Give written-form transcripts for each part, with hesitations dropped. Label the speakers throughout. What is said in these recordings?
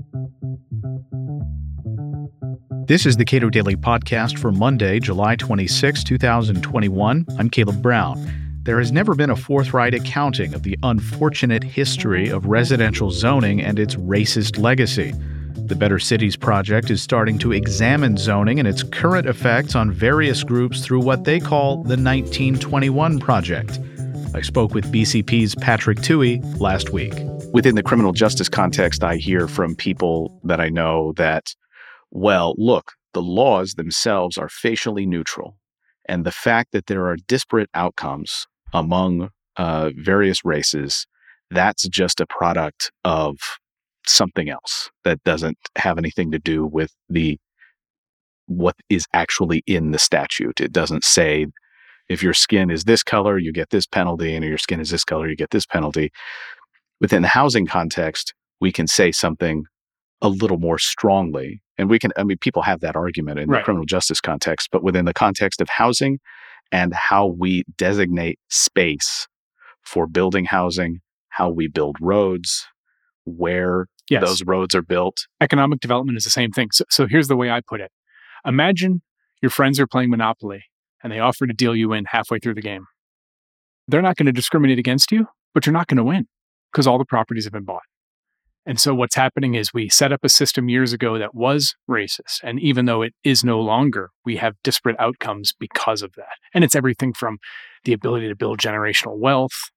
Speaker 1: This is the Cato Daily Podcast for Monday, July 26, 2021. I'm Caleb Brown. There has never been a forthright accounting of the unfortunate history of residential zoning and its racist legacy. The Better Cities Project is starting to examine zoning and its current effects on various groups through what they call the 1921 Project. I spoke with BCP's Patrick Tuohy last week.
Speaker 2: Within the criminal justice context, I hear from people that I know that, well, look, the laws themselves are facially neutral. And the fact that there are disparate outcomes among various races, that's just a product of something else that doesn't have anything to do with what is actually in the statute. It doesn't say if your skin is this color, you get this penalty, and if your skin is this color, you get this penalty. Within the housing context, we can say something a little more strongly. And people have that argument in the criminal justice context, but within the context of housing and how we designate space for building housing, how we build roads, where those roads are built.
Speaker 3: Economic development is the same thing. So here's the way I put it. Imagine your friends are playing Monopoly and they offer to deal you in halfway through the game. They're not going to discriminate against you, but you're not going to win because all the properties have been bought. And so what's happening is we set up a system years ago that was racist. And even though it is no longer, we have disparate outcomes because of that. And it's everything from the ability to build generational wealth.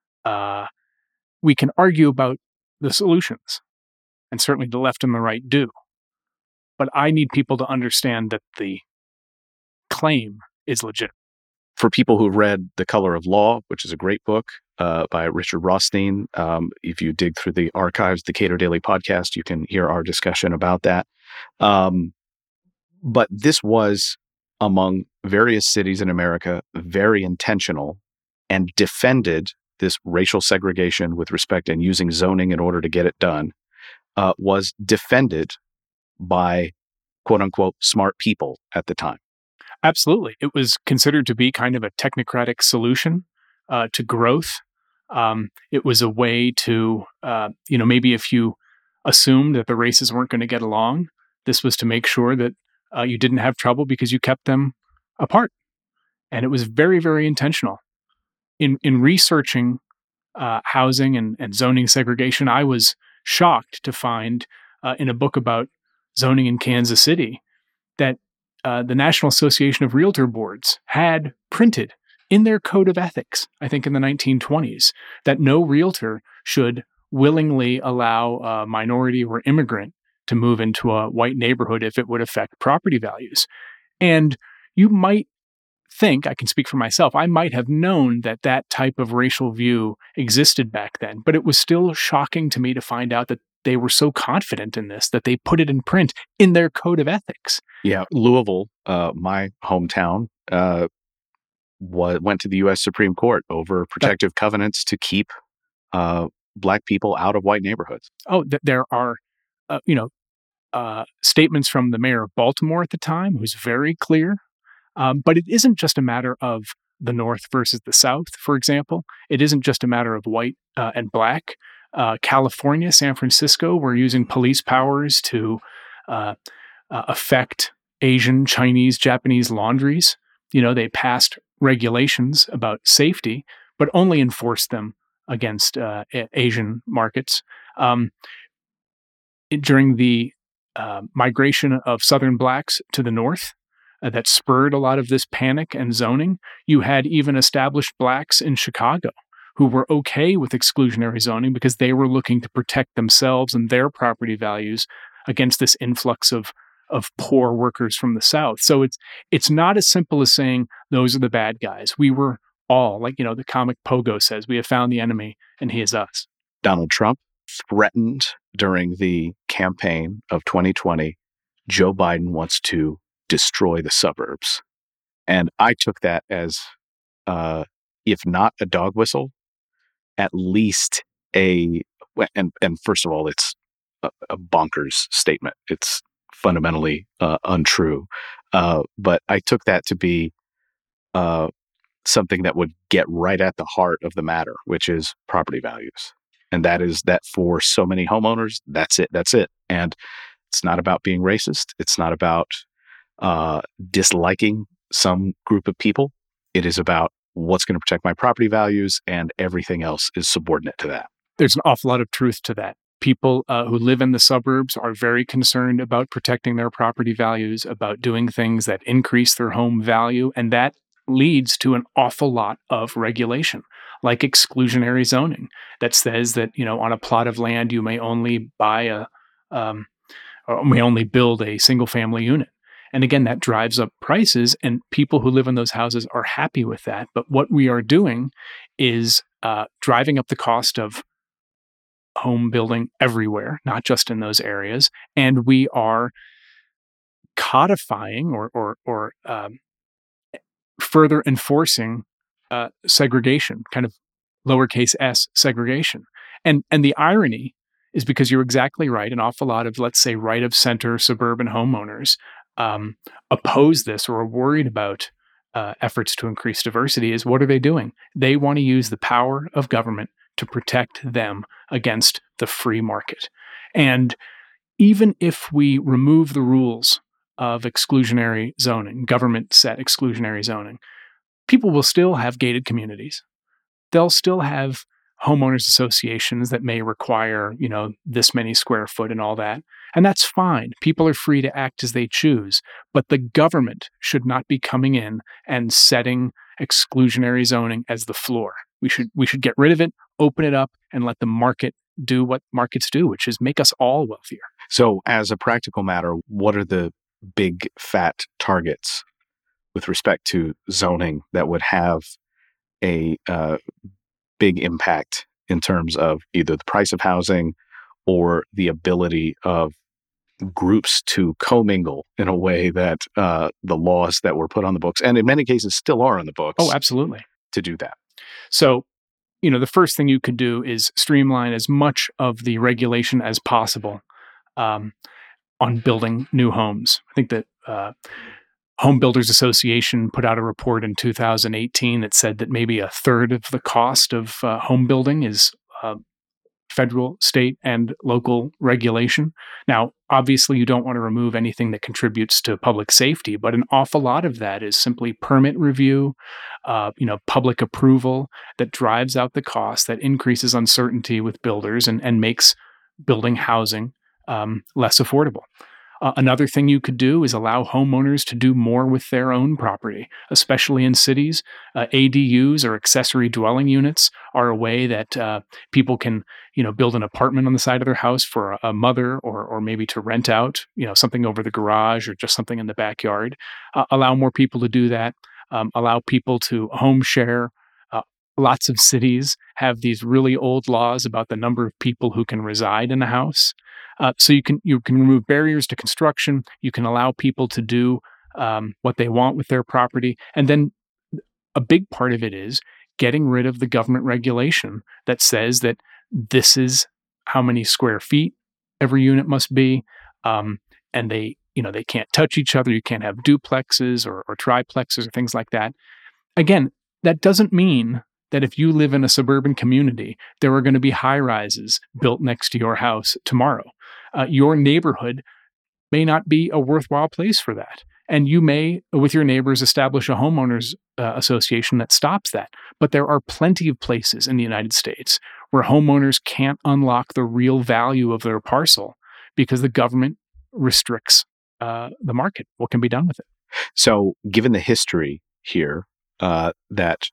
Speaker 3: We can argue about the solutions, and certainly the left and the right do. But I need people to understand that the claim is legitimate.
Speaker 2: For people who read The Color of Law, which is a great book by Richard Rothstein, if you dig through the archives, the Cato Daily Podcast, you can hear our discussion about that. But this was, among various cities in America, very intentional and defended this racial segregation with respect and using zoning in order to get it done, was defended by quote-unquote smart people at the time.
Speaker 3: Absolutely. It was considered to be kind of a technocratic solution to growth. It was a way to, maybe if you assumed that the races weren't going to get along, this was to make sure that you didn't have trouble because you kept them apart. And it was very, very intentional. In researching housing and zoning segregation, I was shocked to find in a book about zoning in Kansas City that the National Association of Realtor Boards had printed in their code of ethics, I think in the 1920s, that no realtor should willingly allow a minority or immigrant to move into a white neighborhood if it would affect property values. And you might think, I can speak for myself, I might have known that that type of racial view existed back then, but it was still shocking to me to find out that they were so confident in this that they put it in print in their code of ethics.
Speaker 2: Yeah, Louisville, my hometown, went to the U.S. Supreme Court over protective covenants to keep Black people out of white neighborhoods.
Speaker 3: Oh, there are, statements from the mayor of Baltimore at the time, who's very clear. But it isn't just a matter of the North versus the South, for example. It isn't just a matter of white and Black. California, San Francisco, were using police powers to affect Asian, Chinese, Japanese laundries. They passed regulations about safety, but only enforced them against Asian markets. During the migration of Southern Blacks to the North, that spurred a lot of this panic and zoning, you had even established Blacks in Chicago who were okay with exclusionary zoning because they were looking to protect themselves and their property values against this influx of poor workers from the South. So it's not as simple as saying those are the bad guys. We were all, the comic Pogo says, we have found the enemy and he is us.
Speaker 2: Donald Trump threatened during the campaign of 2020, Joe Biden wants to destroy the suburbs. And I took that as, if not a dog whistle, at least and first of all, it's a bonkers statement. It's fundamentally untrue. But I took that to be something that would get right at the heart of the matter, which is property values. And that for so many homeowners, that's it. And it's not about being racist. It's not about disliking some group of people. It is about what's going to protect my property values, and everything else is subordinate to that.
Speaker 3: There's an awful lot of truth to that. People who live in the suburbs are very concerned about protecting their property values, about doing things that increase their home value, and that leads to an awful lot of regulation, like exclusionary zoning that says that, on a plot of land you may only buy or may only build a single family unit. And again, that drives up prices, and people who live in those houses are happy with that. But what we are doing is driving up the cost of home building everywhere, not just in those areas. And we are codifying or further enforcing segregation, kind of lowercase s segregation. And the irony is, because you're exactly right, an awful lot of, let's say, right of center suburban homeowners oppose this or are worried about efforts to increase diversity. Is what are they doing? They want to use the power of government to protect them against the free market. And even if we remove the rules of exclusionary zoning, government set exclusionary zoning, people will still have gated communities. They'll still have homeowners associations that may require, this many square foot and all that. And that's fine. People are free to act as they choose. But the government should not be coming in and setting exclusionary zoning as the floor. We should get rid of it, open it up, and let the market do what markets do, which is make us all wealthier.
Speaker 2: So as a practical matter, what are the big fat targets with respect to zoning that would have a big impact in terms of either the price of housing or the ability of groups to commingle in a way that the laws that were put on the books, and in many cases still are on the books,
Speaker 3: absolutely,
Speaker 2: to do that?
Speaker 3: So, the first thing you could do is streamline as much of the regulation as possible on building new homes. I think that Home Builders Association put out a report in 2018 that said that maybe a third of the cost of home building is federal, state, and local regulation. Now, obviously, you don't want to remove anything that contributes to public safety, but an awful lot of that is simply permit review, public approval that drives out the cost, that increases uncertainty with builders and makes building housing less affordable. Another thing you could do is allow homeowners to do more with their own property, especially in cities. ADUs, or accessory dwelling units, are a way that people can, build an apartment on the side of their house for a mother, or maybe to rent out, something over the garage or just something in the backyard. Allow more people to do that. Allow people to home share. Lots of cities have these really old laws about the number of people who can reside in a house. So you can remove barriers to construction. You can allow people to do what they want with their property. And then a big part of it is getting rid of the government regulation that says that this is how many square feet every unit must be. And they can't touch each other. You can't have duplexes or triplexes or things like that. Again, that doesn't mean that if you live in a suburban community, there are going to be high rises built next to your house tomorrow. Your neighborhood may not be a worthwhile place for that. And you may, with your neighbors, establish a homeowners association that stops that. But there are plenty of places in the United States where homeowners can't unlock the real value of their parcel because the government restricts the market. What can be done with it?
Speaker 2: So given the history here, that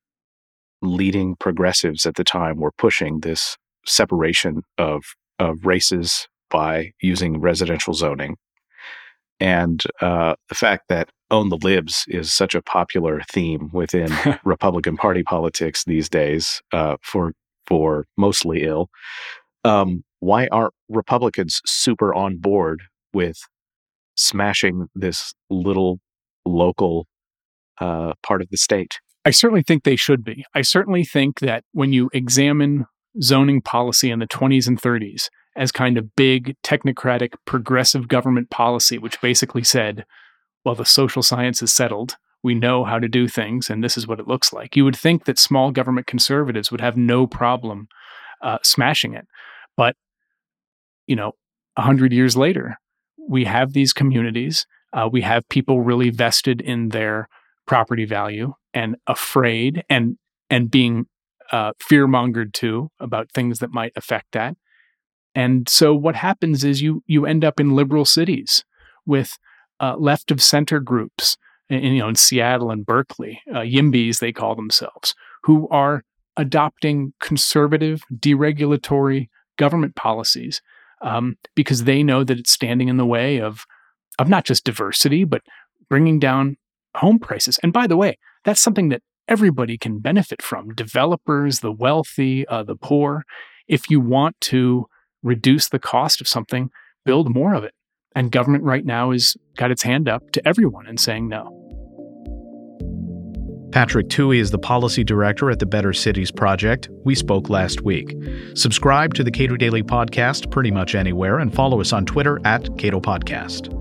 Speaker 2: leading progressives at the time were pushing this separation of races by using residential zoning, and the fact that own the libs is such a popular theme within Republican Party politics these days, for mostly ill, why aren't Republicans super on board with smashing this little local part of the state?
Speaker 3: I certainly think they should be. I certainly think that when you examine zoning policy in the 20s and 30s as kind of big, technocratic, progressive government policy, which basically said, well, the social science is settled, we know how to do things, and this is what it looks like, you would think that small government conservatives would have no problem smashing it. But, 100 years later, we have these communities. We have people really vested in their property value and afraid and being fear-mongered too about things that might affect that. And so what happens is you end up in liberal cities with left of center groups in Seattle and Berkeley, YIMBYs they call themselves, who are adopting conservative, deregulatory government policies because they know that it's standing in the way of not just diversity, but bringing down home prices. And by the way, that's something that everybody can benefit from: developers, the wealthy, the poor. If you want to reduce the cost of something, build more of it. And government right now has got its hand up to everyone and saying no.
Speaker 1: Patrick Tuohy is the policy director at the Better Cities Project. We spoke last week. Subscribe to the Cato Daily Podcast pretty much anywhere and follow us on Twitter @CatoPodcast.